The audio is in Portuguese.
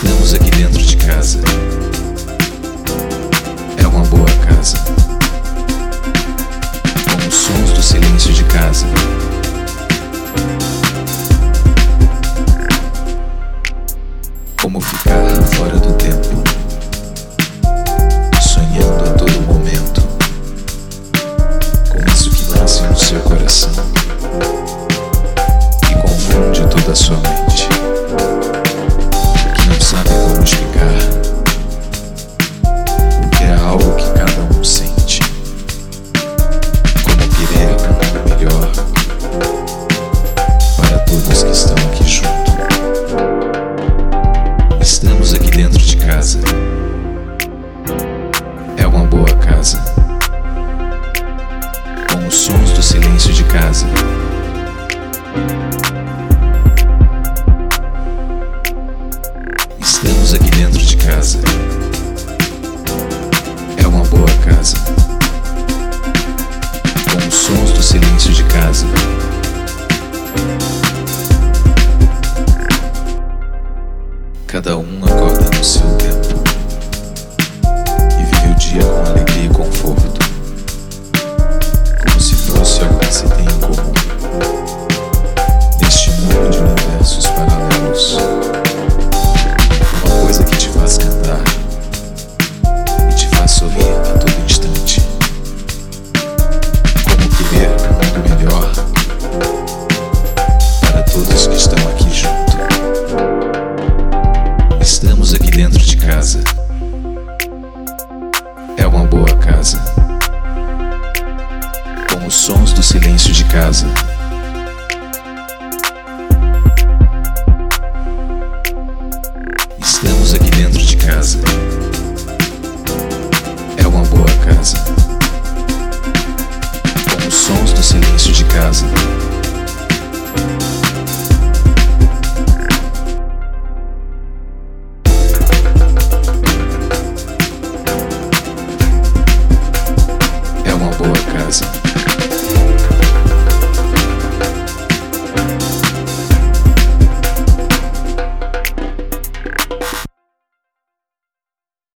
Estamos aqui dentro de casa. É uma boa casa. Com os sons do silêncio de casa. Como ficar fora do tempo, sonhando a todo momento, com isso que nasce no seu coração e confunde toda a sua mente, que não sabe como explicar, porque é algo que cada um sente. Como querer um mundo melhor para todos que estão aqui juntos. Estamos aqui dentro de casa. É uma boa casa. Com os sons do silêncio de casa. Estamos aqui dentro de casa. É uma boa casa. Com os sons do silêncio de casa. Cada um acorda no seu tempo e vive o dia com alegria e conforto, como se fosse algo que se tem em comum, neste mundo de universos paralelos. Uma coisa que te faz cantar e te faz sorrir a todo instante. Como querer um mundo melhor para todos que estão aqui juntos. Estamos aqui dentro de casa. É uma boa casa. Com os sons do silêncio de casa. Estamos aqui dentro de casa. É uma boa casa. Com os sons do silêncio de casa. É uma boa casa.